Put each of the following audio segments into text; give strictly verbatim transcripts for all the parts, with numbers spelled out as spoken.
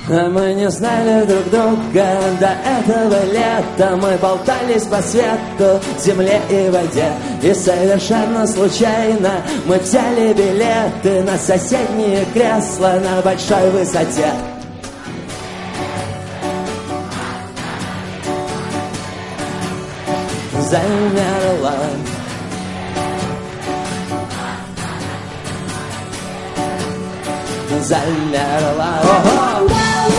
Мы не знали друг друга до этого лета. Мы болтались по свету, земле и воде. И совершенно случайно мы взяли билеты на соседние кресла на большой высоте. Замерла. Замерла. Ого!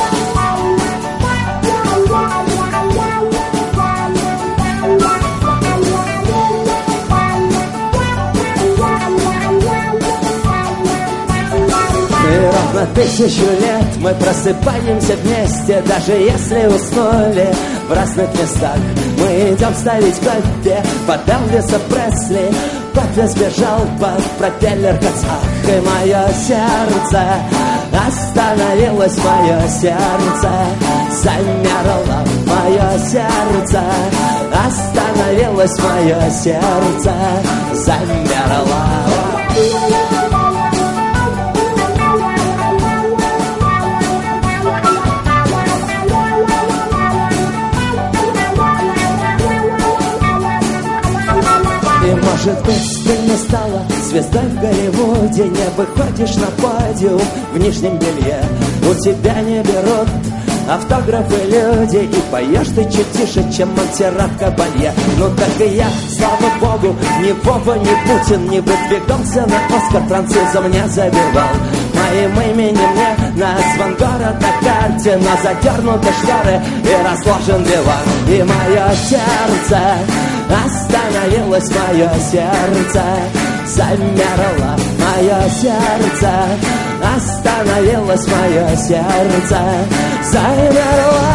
И ровно тысячу лет мы просыпаемся вместе, даже если уснули в разных местах. Мы идем ставить кофе под Элвиса Пресли. Кофе сбежал под пропеллер кацах. И мое сердце остановилось, мое сердце замерло, мое сердце остановилось, мое сердце замерло. Может быть, ты не стала звездой в Голливуде, не выходишь на подиум в нижнем белье. У тебя не берут автографы люди, и поешь ты чуть тише, чем Монсеррат Кабалье. Ну так и я, слава богу, ни Вова, ни Путин не выдвигался на Оскар, французом не забивал. Моим именем мне назван город на карте, но задернуты шторы и разложен диван. И мое сердце остановилось, мое сердце замерло, мое сердце остановилось, мое сердце замерло.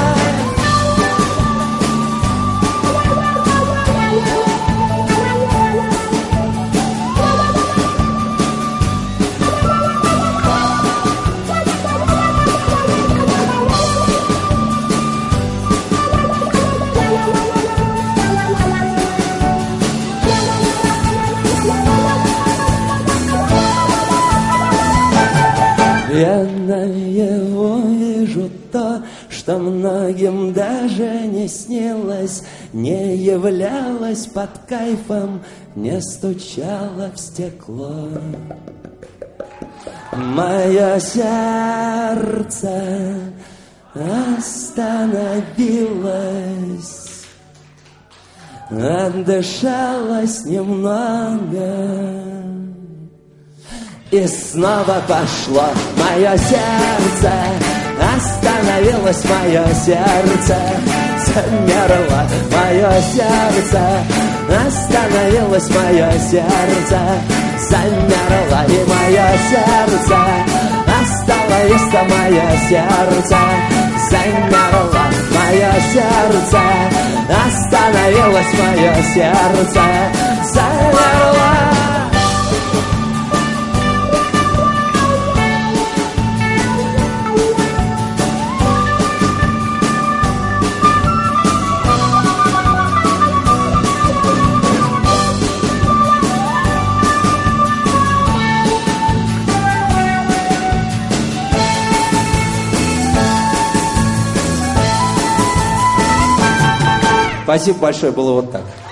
Я наяву вижу то, что многим даже не снилось, не являлось под кайфом, не стучало в стекло. Мое сердце остановилось, отдышалось немного. И снова пошло мое сердце, остановилось мое сердце, замерло мое сердце, остановилось мое сердце, замерло и мое сердце, остановилось мое сердце, замерло мое сердце, остановилось мое сердце, замерло. Спасибо большое, было вот так.